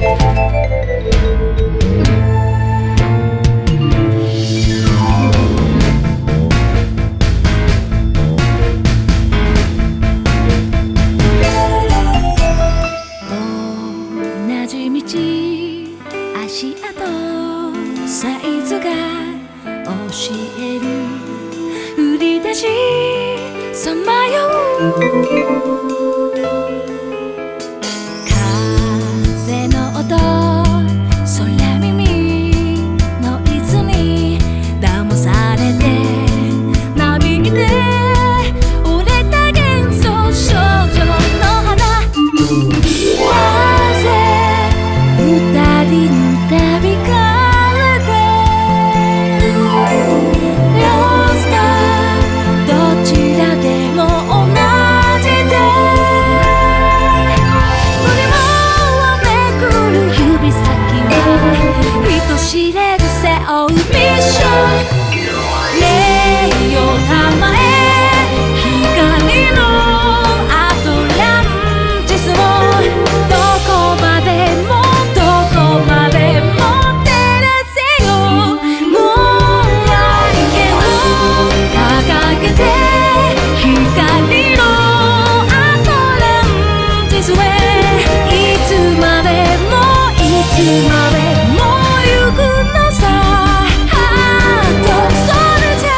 同じ道足跡サイズが教える売り出しさまよう風の音空耳ノイズに騙されてなびいて折れた幻想少女の花なぜ二人の旅からで Lost どちらでも同じで振り回めくる指先は人知れず背負うミッション礼をたまえ光のアトランティスをどこまでもどこまでも照らせよもう愛犬を掲げて光のアトランティスへいつまでもいつまでも行くのさハートソルジャ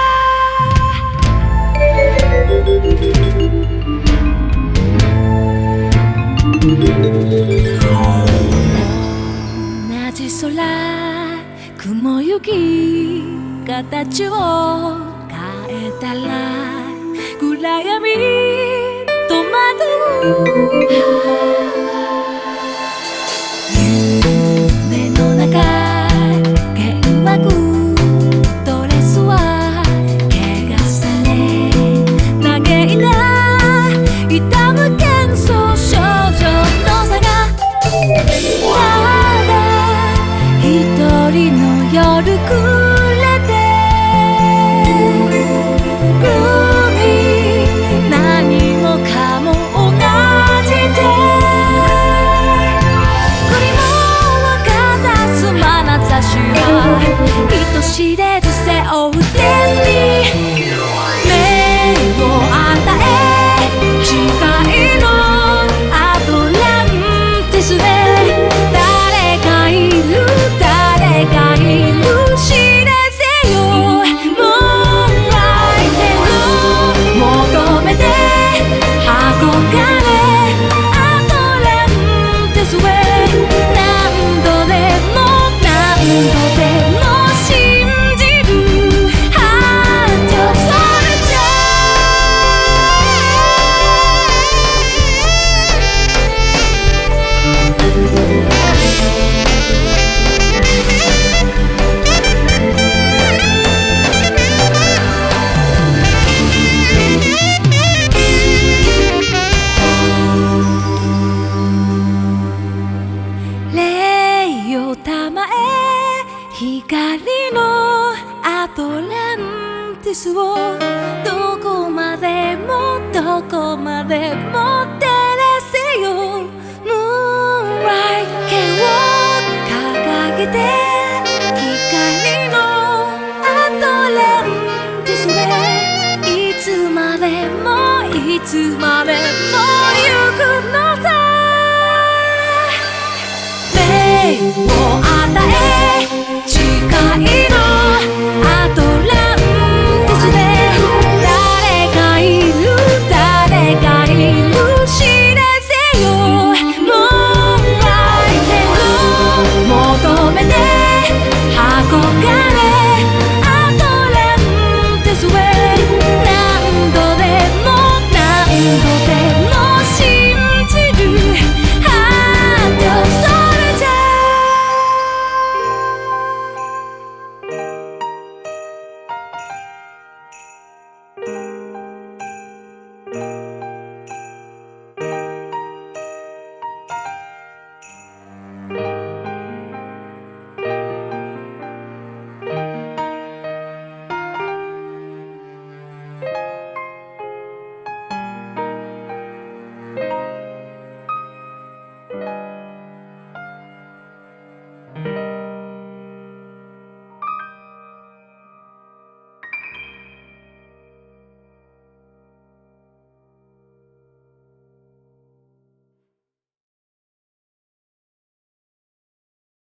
同じ空雲行き形を変えたら暗闇戸惑う夢の中幻惑ドレスは怪我され嘆いた痛む幻想少女の差がただ一人の夜暮れて海何もかも同じで振りもかざす眼差しは人知れず背負うデスティニー目を与え光のアトランティスで誰かいる誰かいる知らせよもう相手を求めて憧れアトランティスへ何度でも何度でも信じるハートソルジャ礼をたまえ光のアトランティスをどこまでもどこまでも照らせよムーンライト剣を掲げて光のアトランティスでいつまでもいつまでも行くのさ礼を